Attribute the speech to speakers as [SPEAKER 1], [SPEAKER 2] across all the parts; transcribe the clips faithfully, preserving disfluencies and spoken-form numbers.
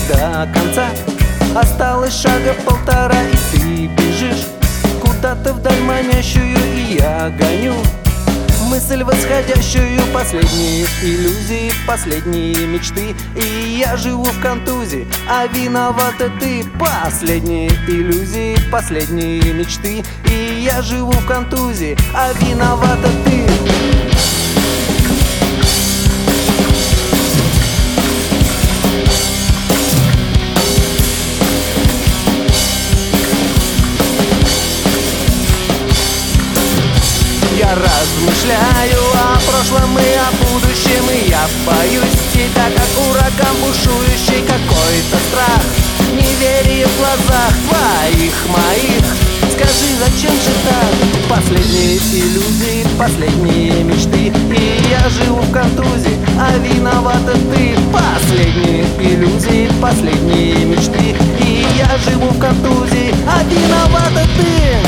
[SPEAKER 1] до конца. Осталось шага полтора, и ты бежишь куда-то вдаль манящую, и я гоню мысль восходящую. Последние иллюзии, последние мечты, и я живу в контузии, а виновата ты. Последние иллюзии, последние мечты, и я живу в контузии, а виновата ты. Я размышляю о прошлом и о будущем, и я боюсь тебя, как ураган бушующий. Какой-то страх, неверие в глазах твоих, моих. Скажи, зачем же так? Последние иллюзии, последние мечты, и я живу в контузии, а виновата ты. Последние иллюзии, последние мечты, и я живу в контузии, а виновата ты.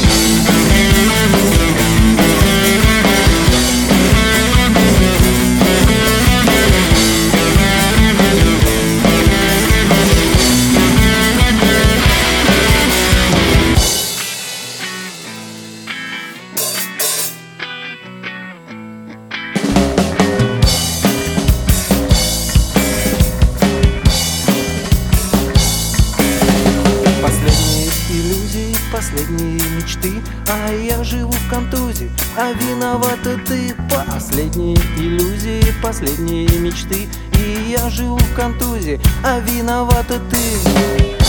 [SPEAKER 1] Последние мечты, а я живу в контузии, а виновата ты. Последние иллюзии, последние мечты, и я живу в контузии, а виновата ты.